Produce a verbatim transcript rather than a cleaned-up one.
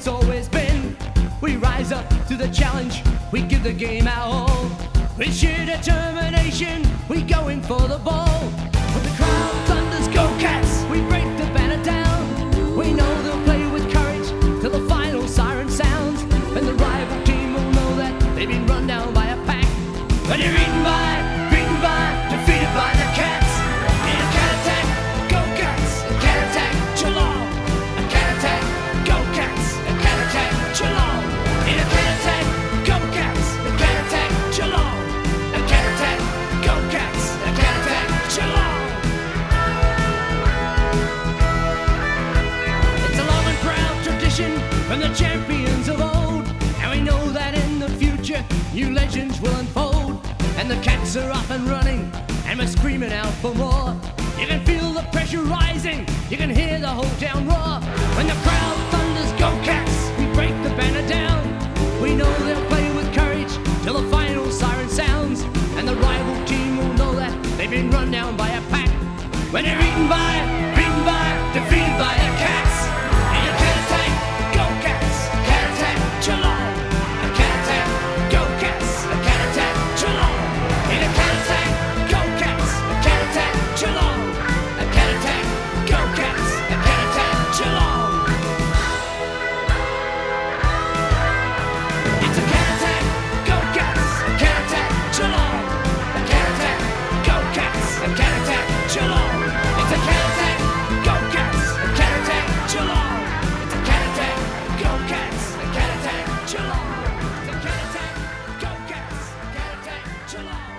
it's always been. We rise up to the challenge, we give the game our all. With sheer determination, we go in for the ball. When the crowd thunders, go Cats, we break the banner down. We know they'll play with courage till the final siren sounds. And the rival team will know that they've been run down by a pack. But they're eaten by, beaten by, defeated by the Cats. In a cat attack, go Cats, a cat attack, Geelong. A cat attack, go Cats, a cat attack, Geelong. In a cat attack, go Cats, a cat attack, Geelong. A cat attack, go Cats, a cat attack, Geelong. It's a long and proud tradition from the champions of old, and we know that in the future new legends will unfold. And the Cats are up and running, and we're screaming out for more. You can feel the pressure rising, you can hear the whole town roar. When the crowd thunders, go Cats, we break the banner down. We know they'll play with courage till the final siren sounds. And the rival team will know that they've been run down by a pack. When they're eaten by, beaten by, defeated by the Cats. In a cat attack, go Cats, a cat attack, Geelong. A cat attack, go Cats, a cat attack, Geelong. In a cat attack, go Cats, a cat attack, Geelong. A cat attack, go Cats, a cat attack, Geelong. It's a cat attack, go Cats, a cat attack, Geelong. A cat attack, go Cats, a cat attack, Geelong. It's a cat attack, go Cats, a cat attack, Geelong. It's a cat attack, go Cats, a cat attack, Geelong. It's a cat attack, go Cats, a cat attack, Geelong.